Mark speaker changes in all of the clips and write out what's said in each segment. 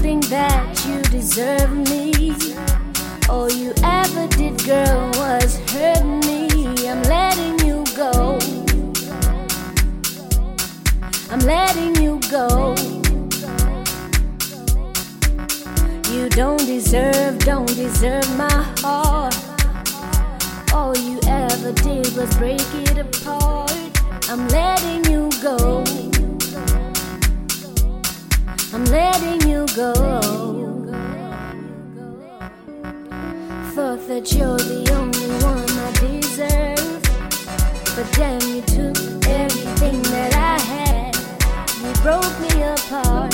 Speaker 1: think that you deserve me. All you ever did, girl, was hurt me. I'm letting you go. I'm letting you go. You don't deserve my heart. All you ever did was break it apart. I'm letting you go. I'm letting you go. Thought that you're the only one I deserve, but then you took everything that I had. You broke me apart,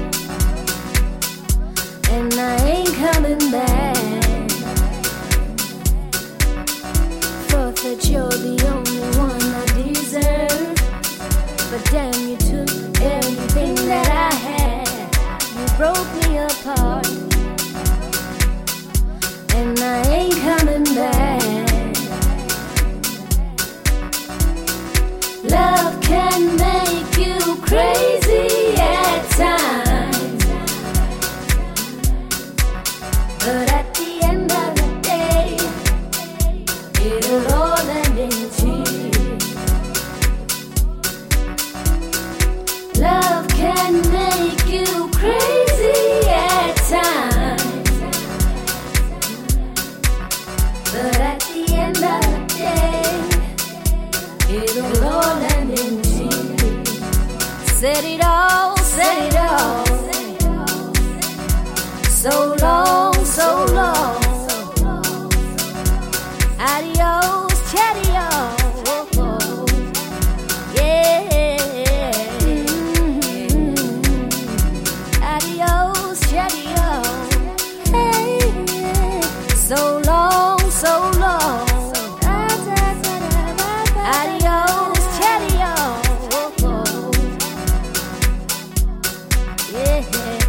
Speaker 1: and I ain't coming back. Thought that you're the only one I deserve, but then you took everything that I had. You broke me apart, and I ain't coming back. Love can make you crazy at times, but at the end of the day, it'll all end in tears. Love can make you crazy at times, but at the end of the day, it'll all end in tears. Said it all, said it all. So long, so long. Adios, cheerio. Yeah. Adios, cheerio. Hey. So long, so long. Adios, cheerio. Yeah.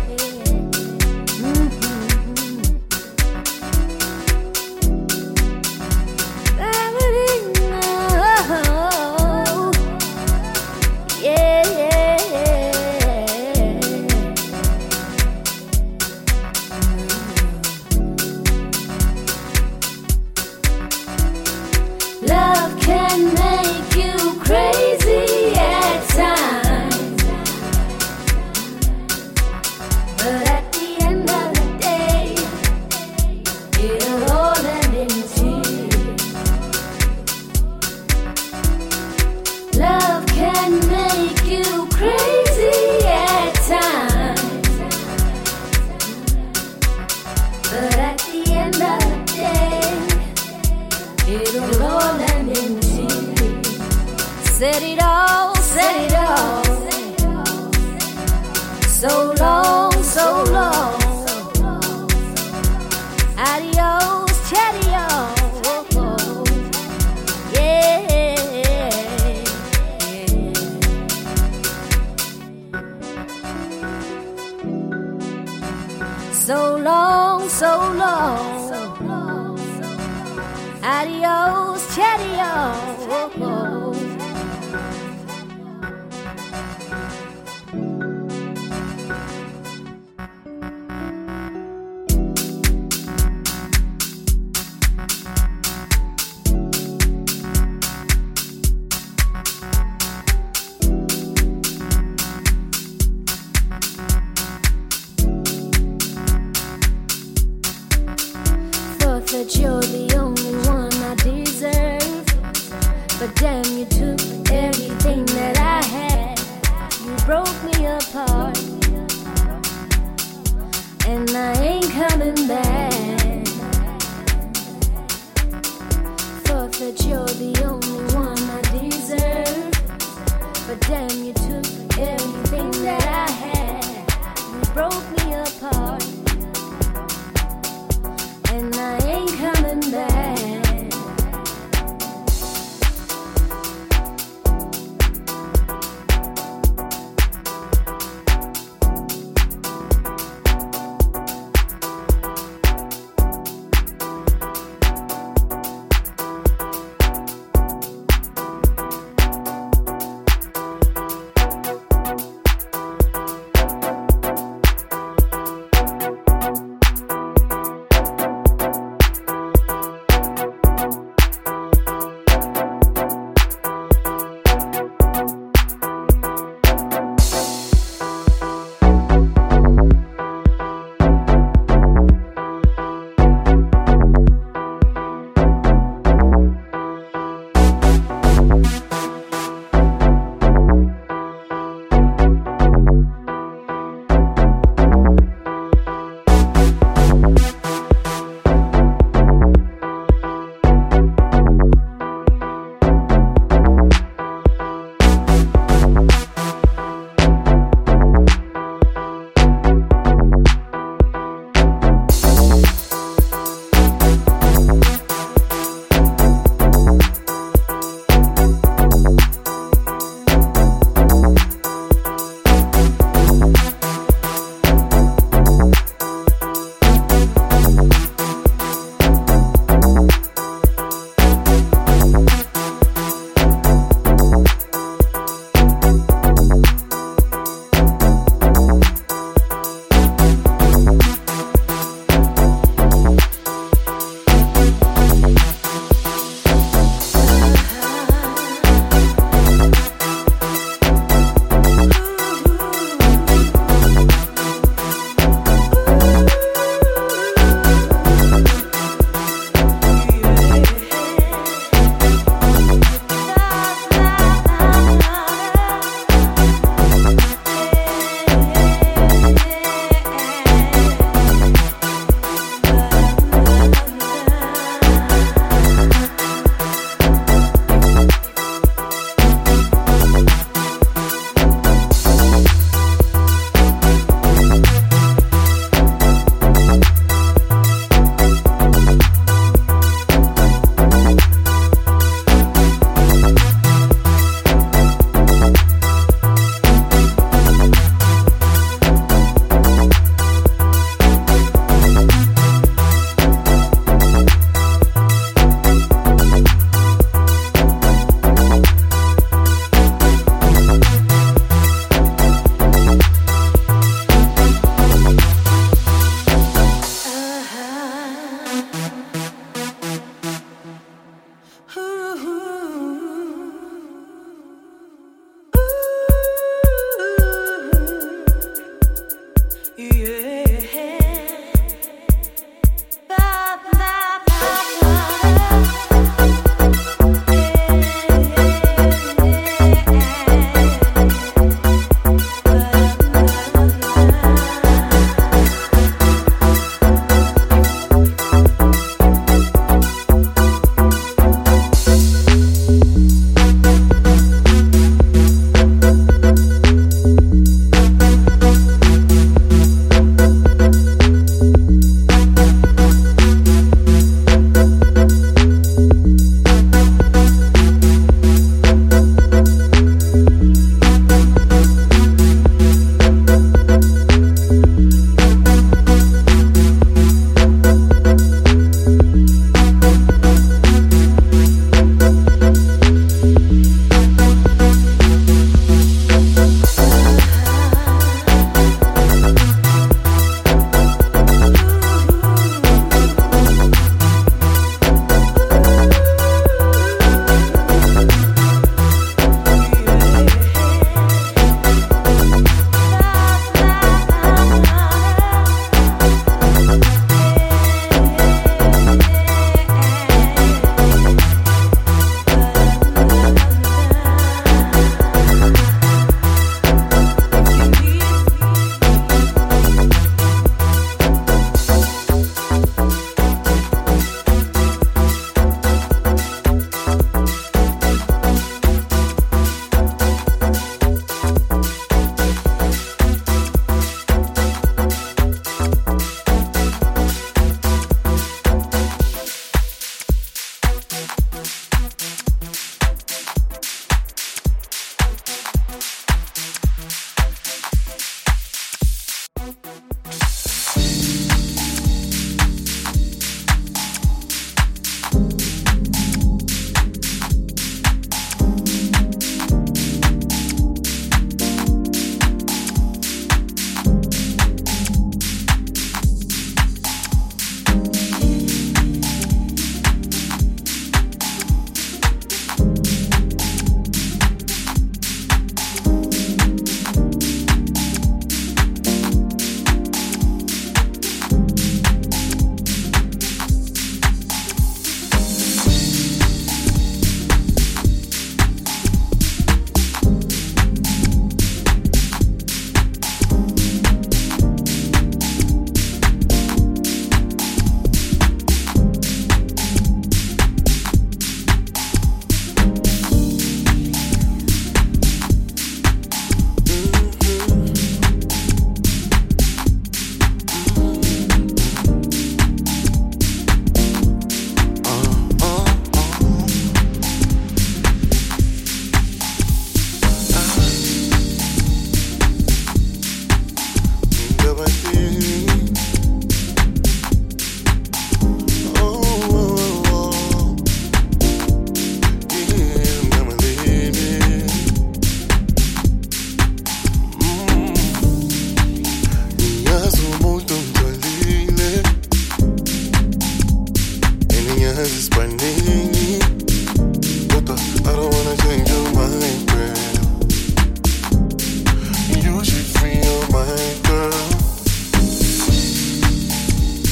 Speaker 1: Love can make you crazy at times, but at the end of the day, it'll all end in tears. Love can make you crazy at times, but at the end of the day, it'll all end in tears. Said it all, said it all. So long, so long. Adios, cheerio. Yeah. So long, so long. Adios, cheerio. Thought that you're the only one I deserve, but damn, you took everything that I had. You broke me apart, and I ain't coming back. Thought that you're the only one I deserve, but damn, you took everything that I had. You broke me apart, and I ain't coming back.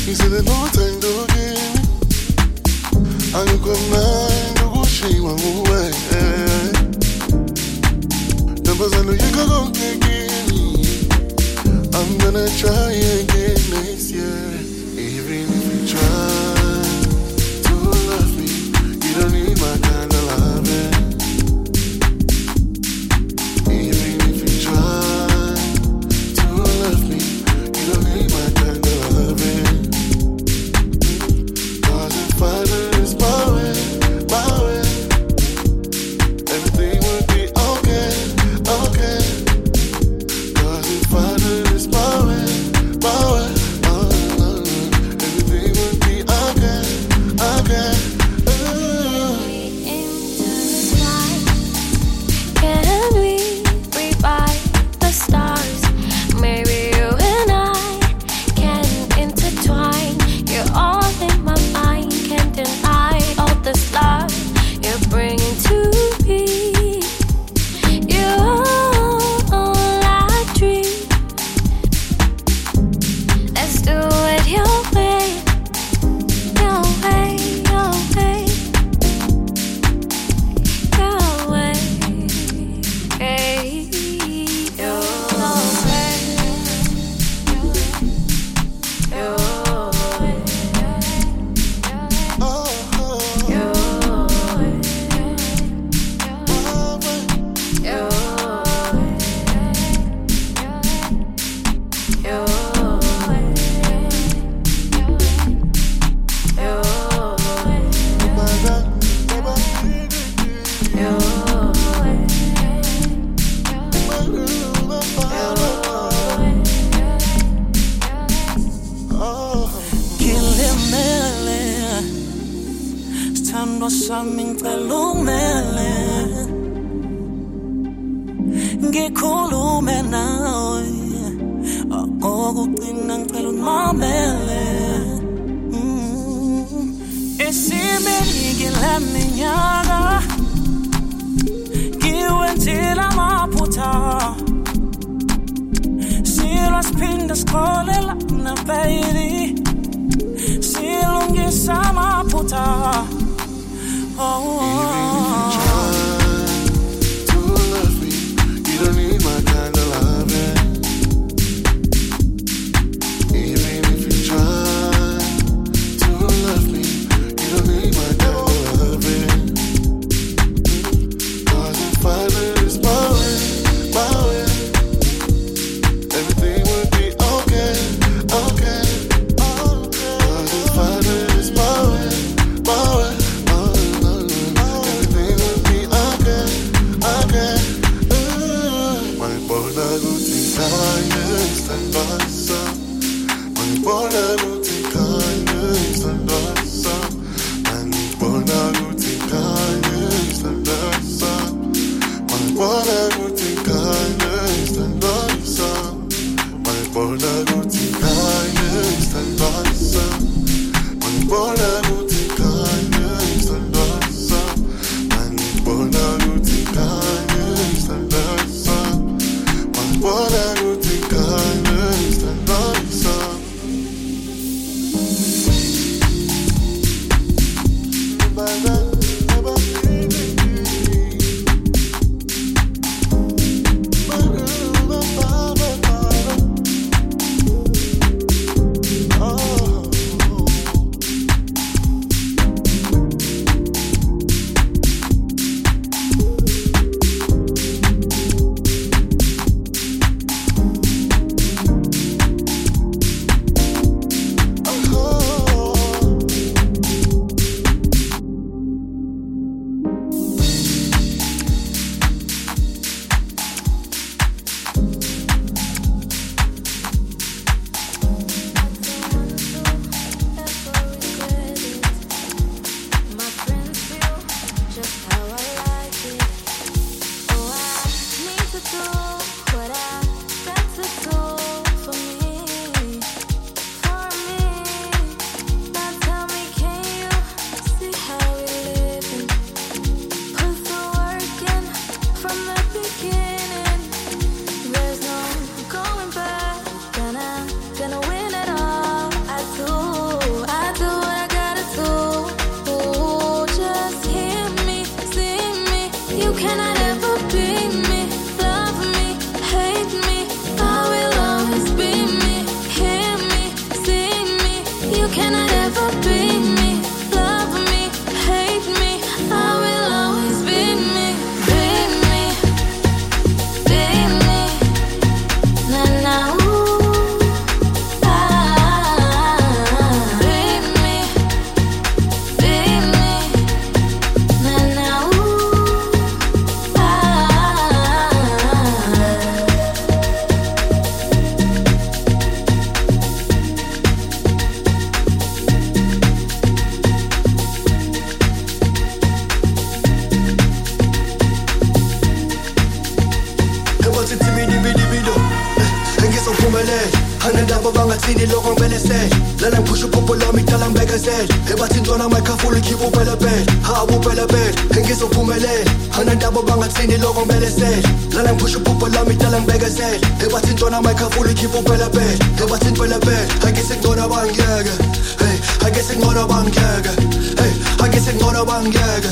Speaker 2: Ngizele nothando kimi Angikho mnandi ukushiwa nguwe Ntombazane uyikho konke kimi I'm gonna try again next year Even if you try to love me You don't need my kind of loving Even if you try to love me You don't need my kind of loving Cause if I lose my way Everything would be okay, okay Cause if I lose my way everything would be okay, okay
Speaker 1: Can we revive the stars? Maybe you and I can intertwine. You're all in my mind, can't deny all this love you're bringing to me. You're all I dream. Let's do it your way, your way, your way, your way. Hey, your way, your way,
Speaker 2: oh,
Speaker 1: your way, your
Speaker 3: Sithandwa sami ngicela ungimele Ngikhulume nawe Okugcina ngicela ungimamele Esimeni leminyaka Ngiwenzile amaphutha Silwa siphinda sikholela na baby Silungisa amaphutha
Speaker 2: Even if you try to love me You don't need my kind of loving Even if you try to love me You don't need my kind of loving Cause if I lose my way Everything would be okay, okay Cause if I lose my way everything would be okay, okay Manipona kuthikanye isithandaza Manipona kuthikanye isithandaza Manipona kuthikanye isithandaza Manipona kuthikanye isithandaza Manipona kuthikanye isithandaza Manipona kuthikanye isithandaza Manipona kuthikanye isithandaza Manipona kuthikanye isithandaza
Speaker 1: cannot ever be me. Love me, hate me, I will always be me. Be me, be me. Na na ooh, be me, be me. Na na ooh,
Speaker 4: Hanandaba bangathini lokho ngibelesele lala ngiphusha uphupho lami dala ngibekazele ebathini ntwana mayikhafula ikhipha uphela bed hawu uphela bed engizophumelela hanandaba bangathini lokho ngibelesele lala ngiphusha uphupho lami dala ngibekazele ebathini ntwana mayikhafula ikhipha uphela bed ebathini phela bed angise ngona bangiyeke hey angise ngona bangiyeke hey angise ngona bangiyeke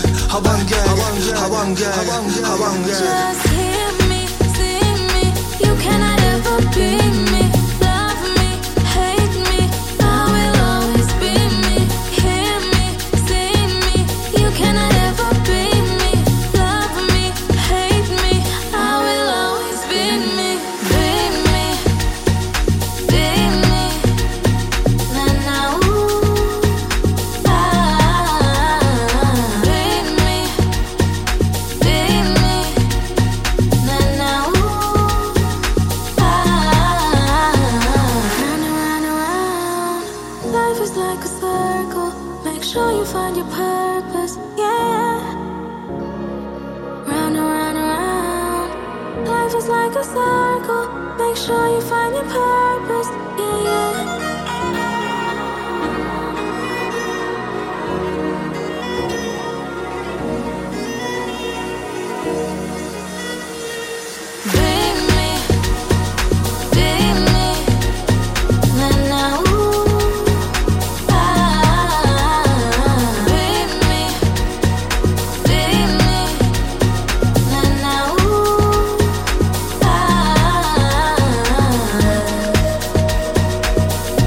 Speaker 4: abangiyeke
Speaker 1: just hear me, see me. You cannot ever be me. Love me, hate me, I will always be me. Hear me, see me. You cannot ever be me. Love me, hate me, I will always be me. Be me, be me. Na na ooh, be me, be me. Na na ooh, round and round. Life is like a circle. Make sure you find your purpose. Yeah. Round and round and round. Life is like a circle. Make sure you find your purpose. Yeah, yeah. Be me, be me. Na na ooh, be me, be me. Na na ooh,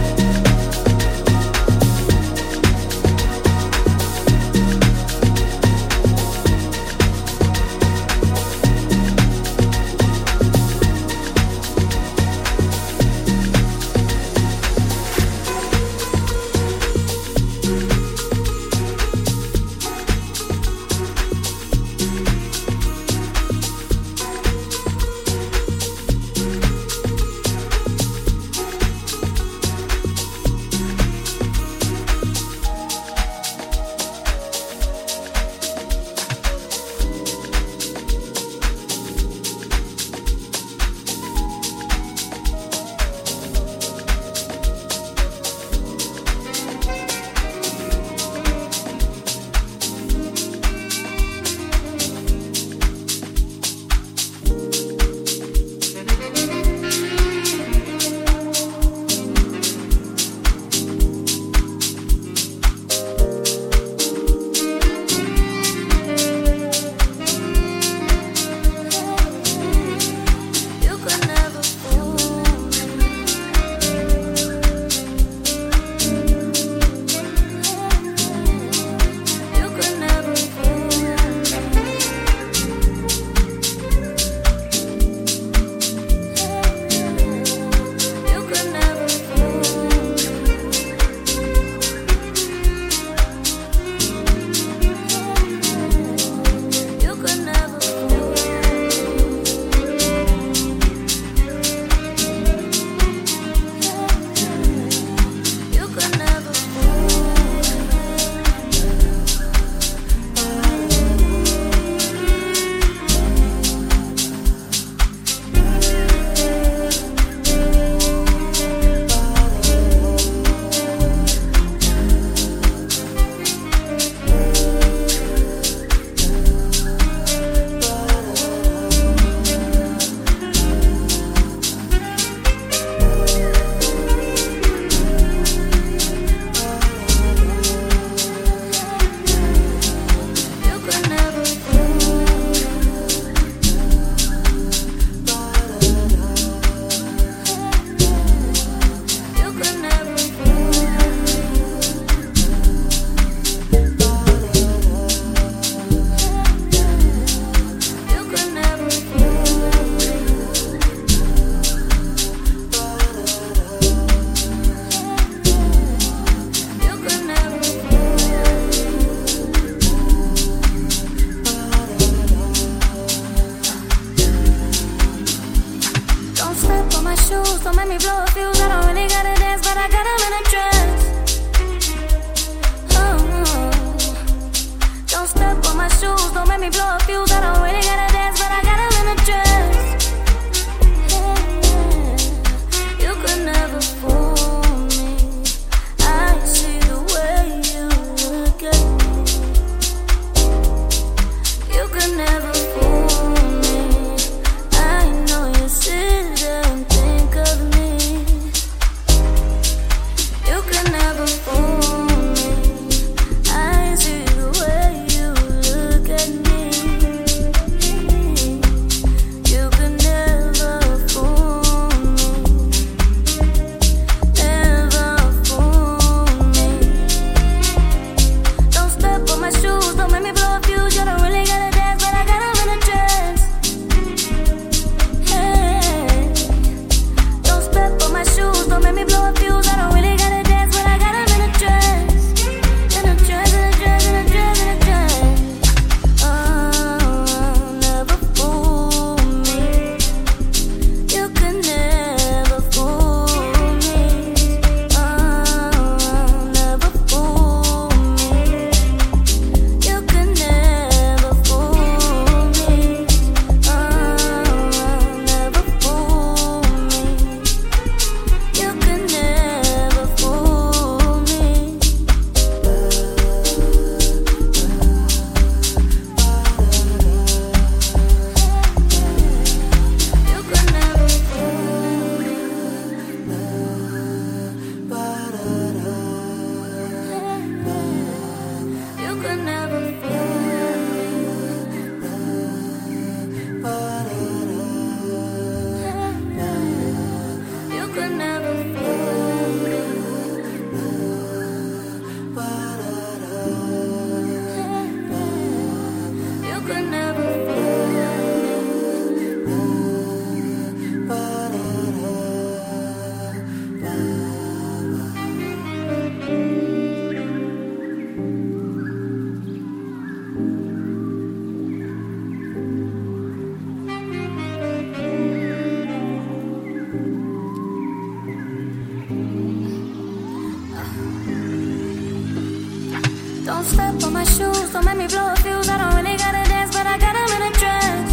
Speaker 1: Don't step on my shoes, don't make me blow a fuse. I don't really gotta dance, but I got them in a dress.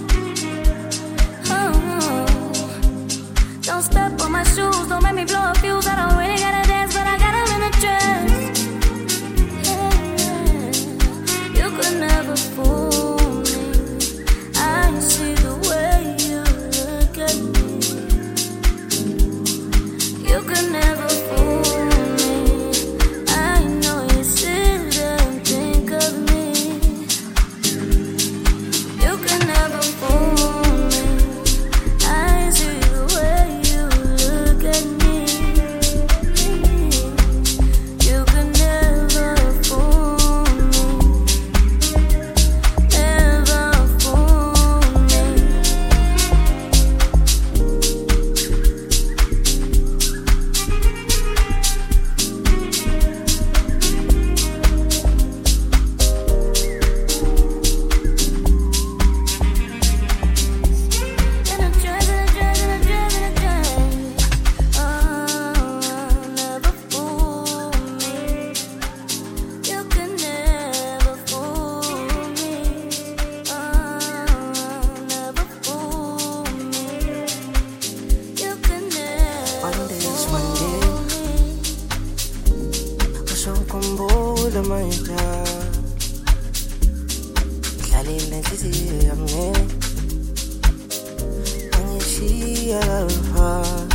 Speaker 1: Don't step on my shoes, don't make me blow a fuse. I don't really gotta dance, but I got them in a dress. Yeah. You could never fool me. I see the way you look at me. You could never fool me. I know you sit there and think of me. You could never fool me. I see the way you look at me. You could never fool me. Never fool me. In a dress, in a dress, in a dress, in a dress. Oh, never fool me. You can never fool me. Oh, never fool me. You can never
Speaker 5: One day is one
Speaker 1: fool me.
Speaker 5: gusto kong bulamay ka. Dahil nagsisiyam ni ang isiyaraha.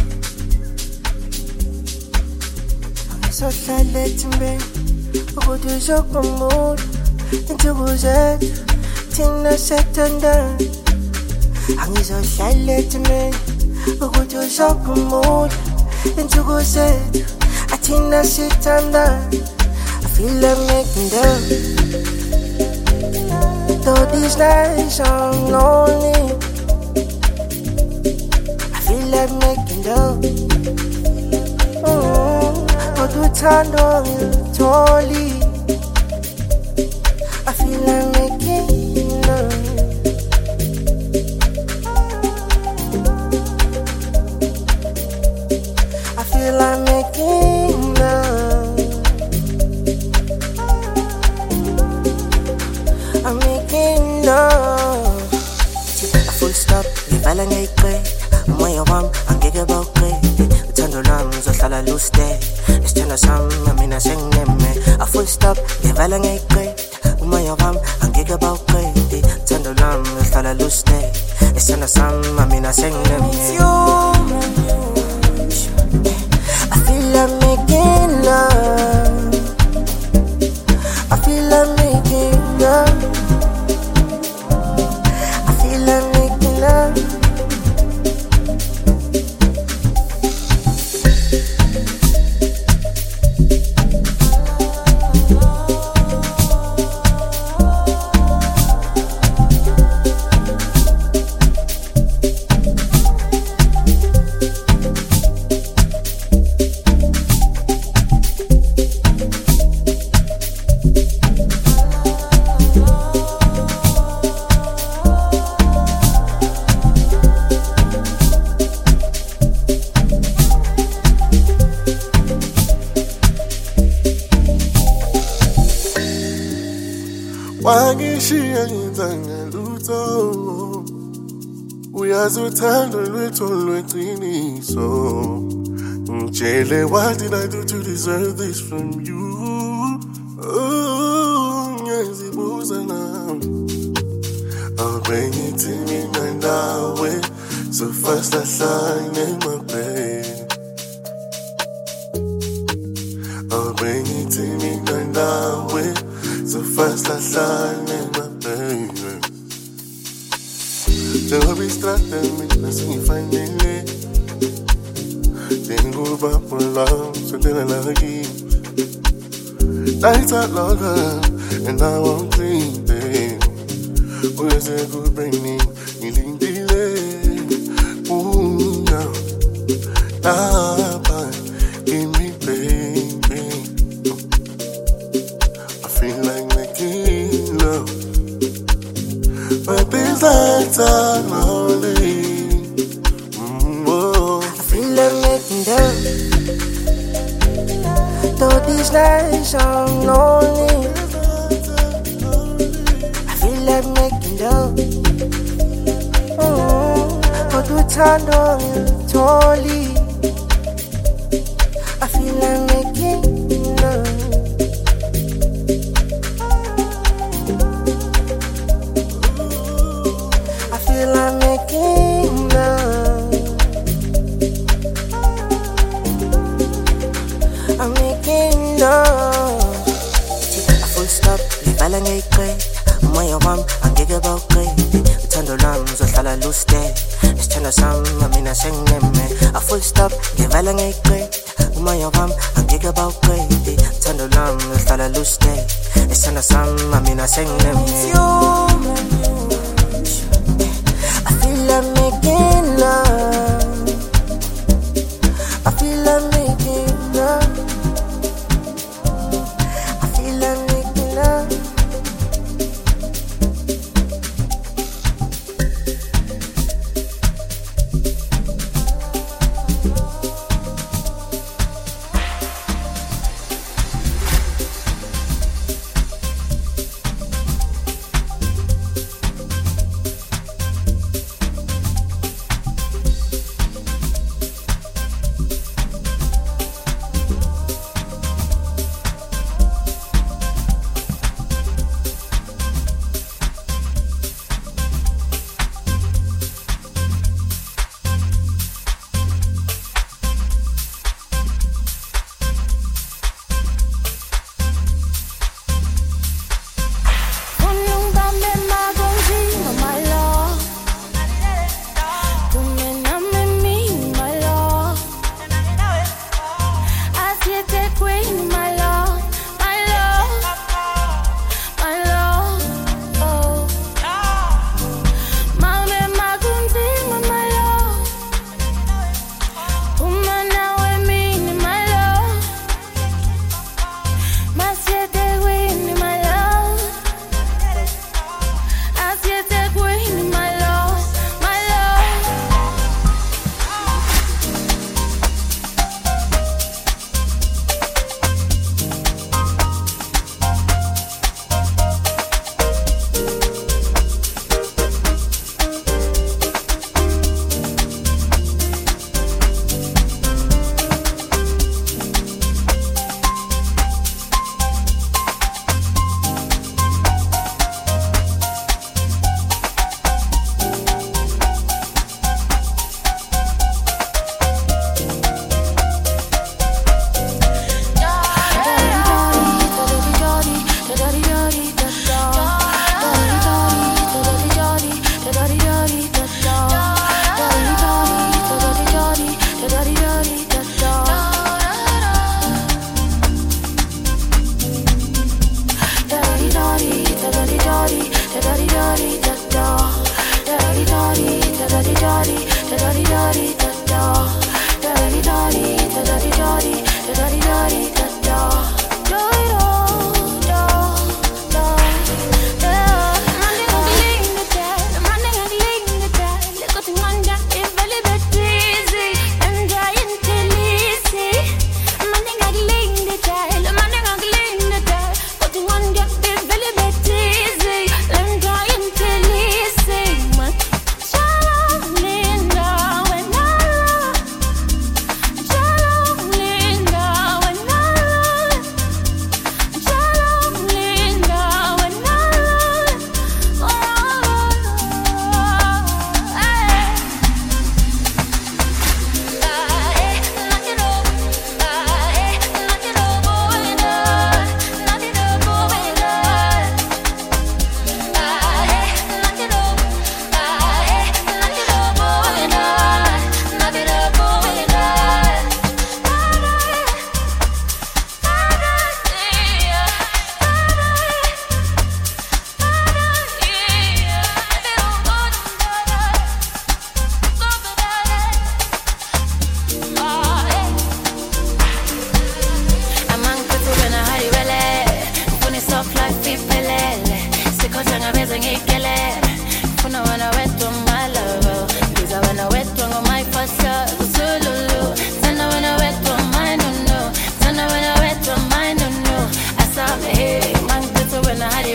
Speaker 5: Ang isohlalet mbe ukudusok mamud intubuzet tina setanda. Ang isohlalet mbe ukudusok mamud intubuzet tina setanda. I feel like making love. Though these nights I'm lonely, I feel like making love. Oduthando ngilitholi, I feel like making love. I feel like making love. I'm making love. A full stop, ngivala ngayikwe. Umoya wami angeke bawuqede. Uthando lwami uzohlala luste. Isithando sami mina sengingeme. A full stop, ngivala ngayikwe. Umoya wami angeke bawuqede. Uthando lwami uzohlala luste. Isithando sami mina sengingeme. I feel like making love. I feel like making love. I feel like making love.
Speaker 2: Wangishiya ngenzanga lutho uyazi uthando lwethu lweqiniso ngitshele what did I do to deserve this from you ngiyazibuza now awubengithi mina nawe so fast ahlane my bed awubengithi mina nawe so fast I shine my baby. Tengo distracte mina singifanyele. Tengo ba por love so tena la aquí. Nights are longer and I won't clean them. Where's a good brainy? Healing delay. Ooh now. Give me baby. I feel like making love, but these nights are lonely.
Speaker 5: I feel like making love. Though these nights I'm lonely, uthando ngilitholi. I feel like making love. I feel like making love. I'm making love. A full stop, livala ngayigcwele. Umoya wami angeke bawuqede. Uthando lwami uzohlala luste. Isithando sami mina sengineme. A full stop, livala ngayigcwele. Umoya wami angeke bawuqede. Uthando lwami uzohlala luste. Isithando sami mina sengineme. I feel like making love. I feel like making love. I feel like making love.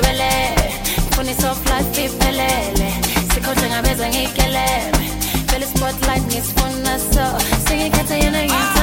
Speaker 1: Soft life, people, se cochen a veces en el que le, spotlight, Miss Fun, so singing Catalina,